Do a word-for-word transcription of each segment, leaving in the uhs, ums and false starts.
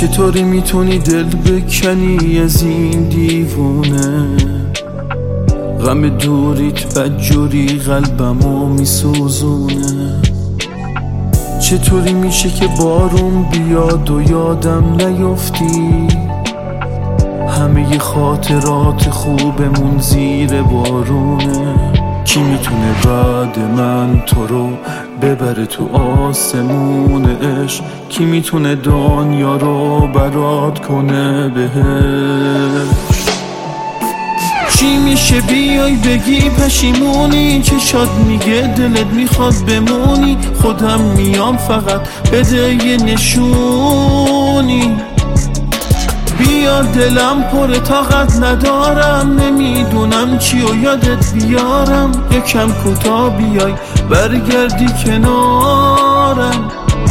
چطوری میتونی دل بکنی از این دیوونه؟ غم دوریت بدجوری قلبمو میسوزونه. چطوری میشه که بارون بیاد و یادم نیفتی؟ همه خاطرات خوبمون زیر بارونه. کی میتونه بعد من تو رو ببره تو آسمون عشق؟ کی میتونه دنیا رو برات کنه بهش؟ چی میشه بیای بگی پشیمونی؟ چشات میگه دلت میخواد بمونی. خودم میام فقط بده یه نشونی. بیا دلم پر طاقت ندارم، نمیدونم چی و یادت بیارم. یکم کوتاه بیای برگردی کنارم.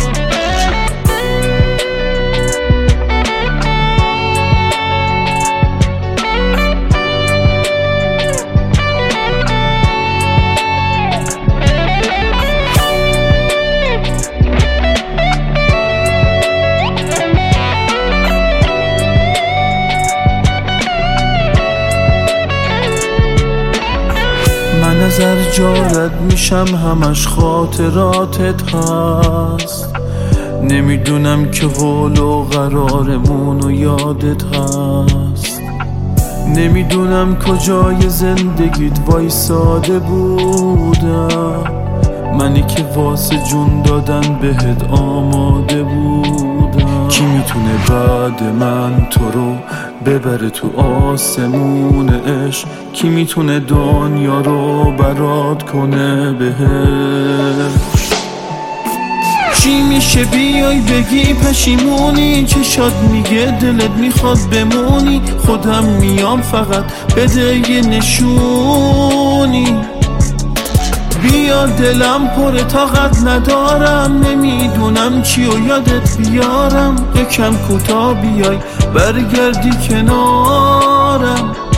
من از هر جا رد میشم همش خاطراتت هست. نمیدونم که قول و قرارمون و یادت هست. نمیدونم کجای زندگیت وایساده بودم. منی که واسه جون دادن بهت آماده بودم. کی میتونه بعد من تو رو ببره تو آسمون عشق؟ کی میتونه دنیا رو برات کنه بهش؟ چی میشه بیای بگی پشیمونی؟ چشات میگه دلت میخواد بمونی. خودم میام فقط بده یه نشونی. بیا دلم پر طاقت ندارم، نمیدونم چی و یادت بیارم. یکم کوتاه بیای برگردی کنارم.